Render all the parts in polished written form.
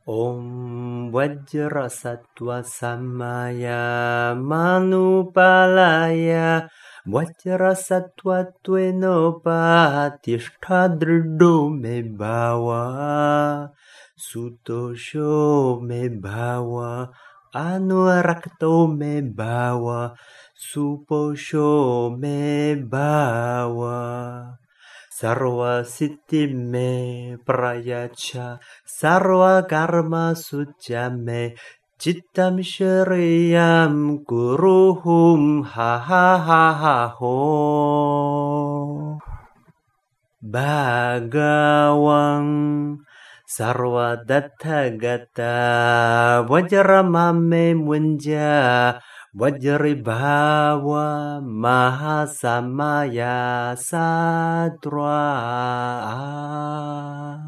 Om Vajra Sattva Samaya Manupalaya Vajra Sattva Tvenopatishta Dridho Me Bhava Sutosho Me Bhava Anurakto Me Bhava Suposho Me Bhava Sarva Siddhi Me Prayacha Sarva Karma Succa Me Cittam Shriyam Guruhum Ha Ha Ha Ha Ho Bhagawang Sarva Datta Gata Vajramame Munja Vajribhava Mahasamaya Sattva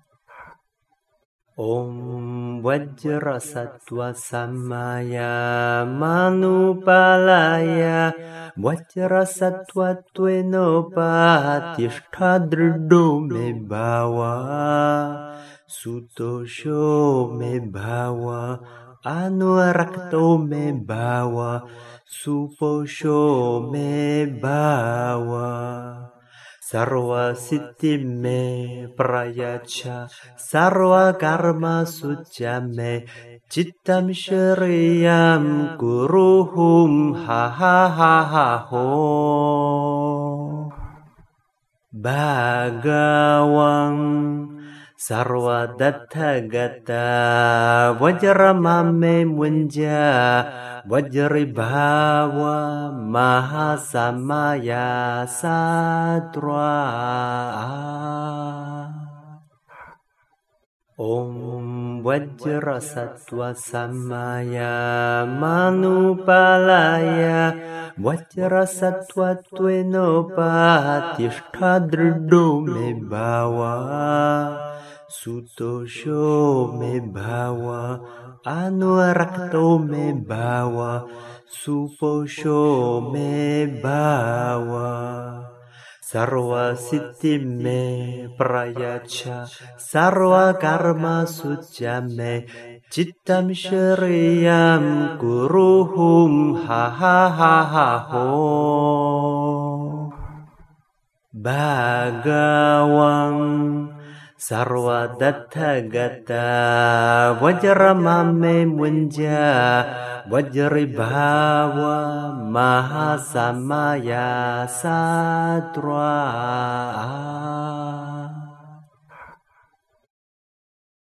Om Vajra Sattva Samaya Manupalaya Vajra Sattva Tvenopatishta Dridho Me Bhava Sutosho Me Bhava Anurakto Me Bhava Suposho Me Bhava Sarva Siddhi Me Prayacha Sarva Karma Succa Me Cittam Shriyam Guruhum Ha Ha Ha Ha Ho Bhagawang Sarva Datta Gata Vajramame Munja Vajribhava Mahasamaya Sattva Om Vajra Sattva Samaya Manupalaya Vajra Sattva Tvenopatishta Dridho Me Bhava Sutosho Me Bhava Anurakto Me Bhava Suposho Me Bhava Sarva Siddhi Me Prayacha Sarva Karma Succa Me Cittam Shriyam Guruhum Ha Ha Ha Ha Ho Bhagawang Sarva Datta Gata Vajramame Munja Vajribhava Mahasamaya Sattva